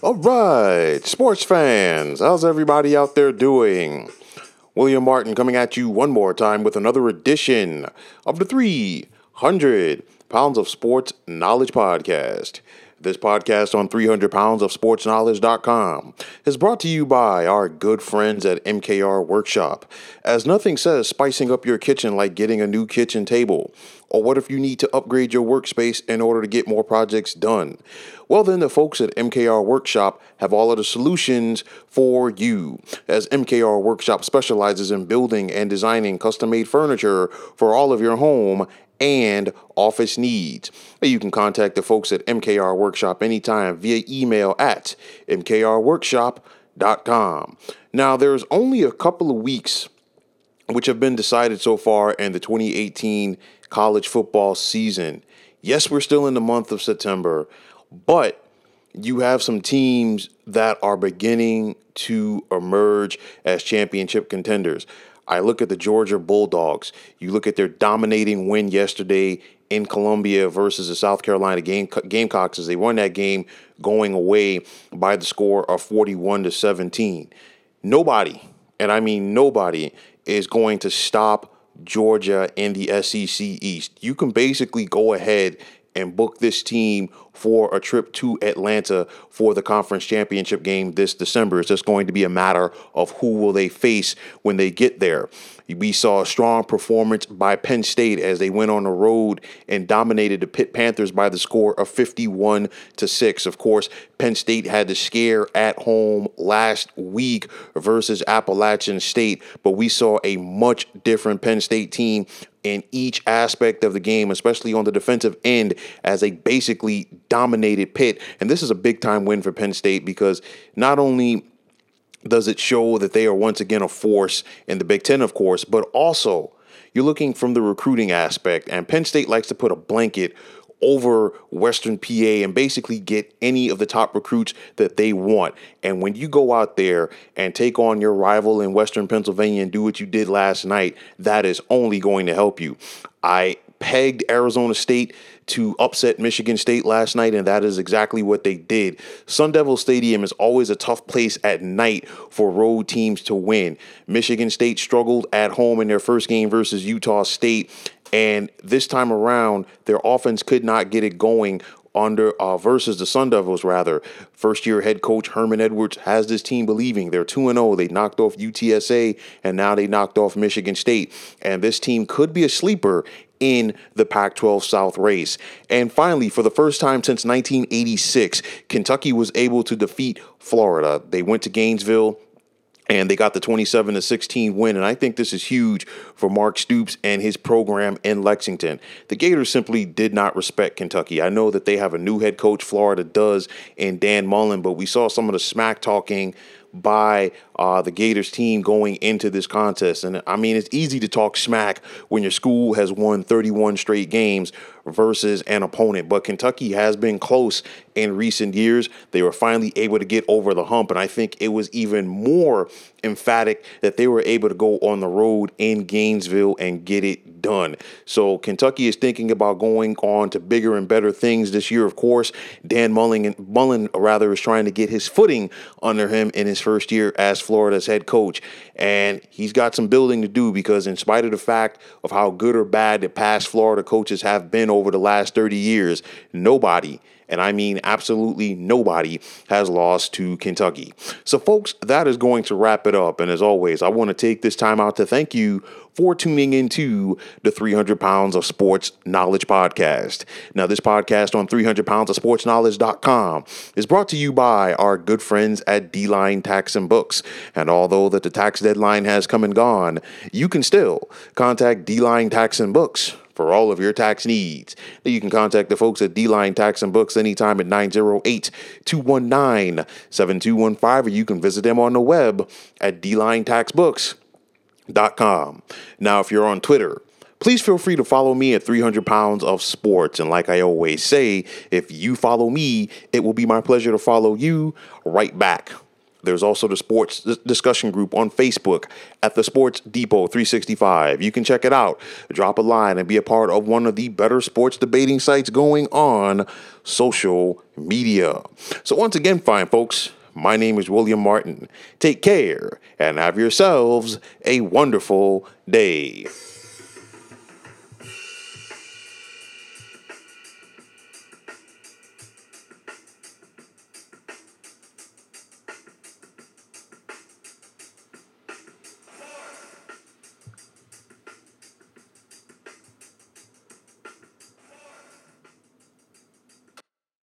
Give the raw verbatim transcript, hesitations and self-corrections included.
All right, sports fans, how's everybody out there doing? William Martin coming at you one more time with another edition of the three hundred Pounds of Sports Knowledge Podcast. This podcast on three hundred pounds of sports knowledge dot com is brought to you by our good friends at M K R Workshop, as nothing says spicing up your kitchen like getting a new kitchen table. Or what if you need to upgrade your workspace in order to get more projects done? Well, then the folks at M K R Workshop have all of the solutions for you, as M K R Workshop specializes in building and designing custom-made furniture for all of your home and office needs. You can contact the folks at M K R Workshop anytime via email at m k r workshop dot com. Now, there's only a couple of weeks which have been decided so far in the twenty eighteen college football season. Yes, we're still in the month of September, but you have some teams that are beginning to emerge as championship contenders. I look at the Georgia Bulldogs. You look at their dominating win yesterday in Columbia versus the South Carolina Game- Gamecocks as they won that game going away by the score of forty-one to seventeen. Nobody, and I mean nobody, is going to stop Georgia in the S E C East. You can basically go ahead and book this team for a trip to Atlanta for the conference championship game this December. It's just going to be a matter of who will they face when they get there. We saw a strong performance by Penn State as they went on the road and dominated the Pitt Panthers by the score of fifty-one to six. Of course, Penn State had the scare at home last week versus Appalachian State, but we saw a much different Penn State team in each aspect of the game, especially on the defensive end, as they basically dominated Pitt. And this is a big-time win for Penn State because not only does it show that they are once again a force in the Big Ten, of course, but also you're looking from the recruiting aspect, and Penn State likes to put a blanket over Western P A and basically get any of the top recruits that they want. And when you go out there and take on your rival in Western Pennsylvania and do what you did last night, that is only going to help you. I pegged Arizona State to upset Michigan State last night, and that is exactly what they did. Sun Devil Stadium is always a tough place at night for road teams to win. Michigan State struggled at home in their first game versus Utah State, and this time around, their offense could not get it going under uh, versus the Sun Devils, rather. First-year head coach Herman Edwards has this team believing. They're two and oh. They knocked off U T S A, and now they knocked off Michigan State. And this team could be a sleeper in the Pac twelve South race. And finally, for the first time since nineteen eighty-six, Kentucky was able to defeat Florida. They went to Gainesville, and they got the twenty-seven to sixteen win. And I think this is huge for Mark Stoops and his program in Lexington. The Gators simply did not respect Kentucky. I know that they have a new head coach, Florida does, in Dan Mullen, but we saw some of the smack talking by uh, the Gators team going into this contest. And I mean, it's easy to talk smack when your school has won thirty-one straight games versus an opponent. But Kentucky has been close in recent years. They were finally able to get over the hump. And I think it was even more emphatic that they were able to go on the road in Gainesville and get it done. So Kentucky is thinking about going on to bigger and better things this year. Of course, Dan Mullen, Mullen rather, is trying to get his footing under him in his first year as Florida's head coach. And he's got some building to do because in spite of the fact of how good or bad the past Florida coaches have been over the last thirty years, nobody, and I mean absolutely nobody, has lost to Kentucky. So, folks, that is going to wrap it up. And as always, I want to take this time out to thank you for tuning into the three hundred pounds of Sports Knowledge Podcast. Now, this podcast on three hundred pounds of sports knowledge dot com is brought to you by our good friends at D-Line Tax and Books. And although that the tax deadline has come and gone, you can still contact D-Line Tax and Books for all of your tax needs. You can contact the folks at D-Line Tax and Books anytime at nine oh eight, two one nine, seven two one five, or you can visit them on the web at d line tax books dot com. Now, if you're on Twitter, please feel free to follow me at three hundred pounds of sports. And like I always say, if you follow me, it will be my pleasure to follow you right back. There's also the sports discussion group on Facebook at the Sports Depot three sixty-five. You can check it out. Drop a line and be a part of one of the better sports debating sites going on social media. So once again, fine folks, my name is William Martin. Take care and have yourselves a wonderful day.